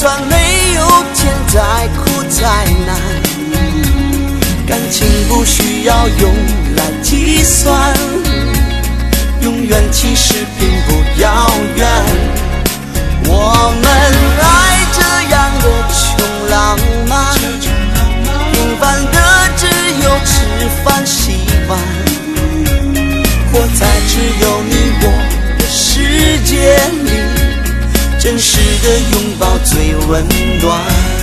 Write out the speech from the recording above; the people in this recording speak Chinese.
算没有甜再苦再难，感情不需要用来计算，永远其实并不遥远。我们爱这样的穷浪漫，平凡的只有吃饭洗碗，活在只有你我的世界里，真实的拥抱最温暖。